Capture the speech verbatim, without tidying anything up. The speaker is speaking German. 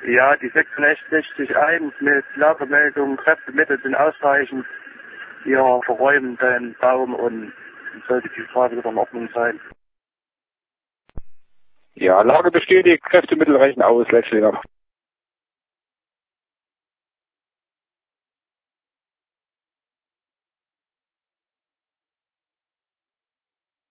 Ja, die sechsundsechzig eins mit Lagermeldung, Kräftemittel sind ausreichend. Wir verräumen den Baum und sollte die Straße wieder in Ordnung sein. Ja, Lage bestätigt, Kräftemittel reichen aus, letztlich noch.